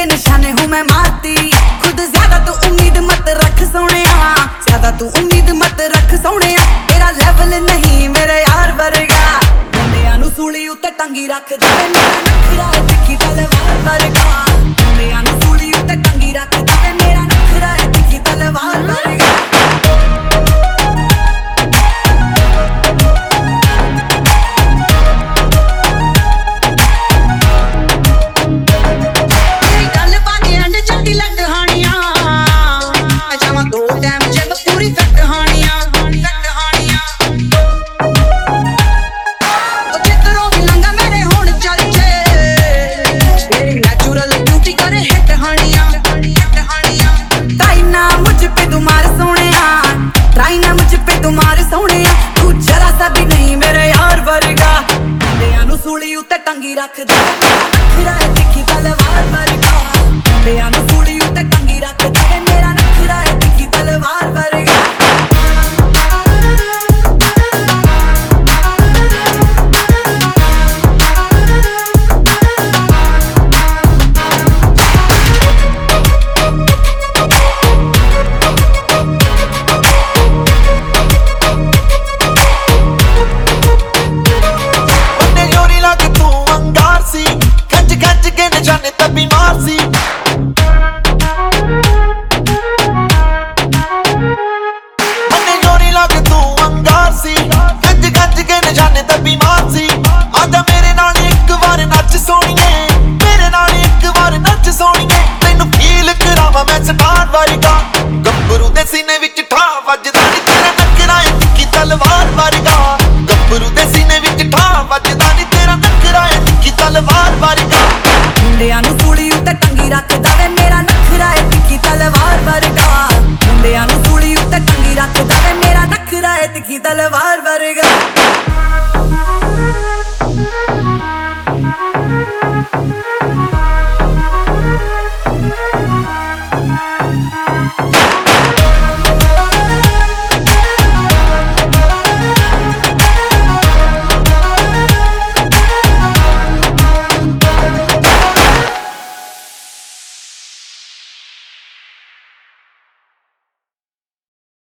तेरे निशाने हूँ मैं मारती। खुद ज्यादा तू उम्मीद मत रख सोनिया, ज्यादा तू उम्मीद मत रख सोनिया। तेरा लेवल नहीं मेरे यार वर्गा, मुंडियां नू सूली उत्ते टंगी रख दे। मेरा नखरा है तिखी तलवार वर्गा, मुंडियां नू सूली उत्ते टंगी रख दे। मेरा नखरा है तिखी तलवार वर्गा। सूली उत्ते टंगी रख दे, नखरा है तिखी तलवार वर्गा।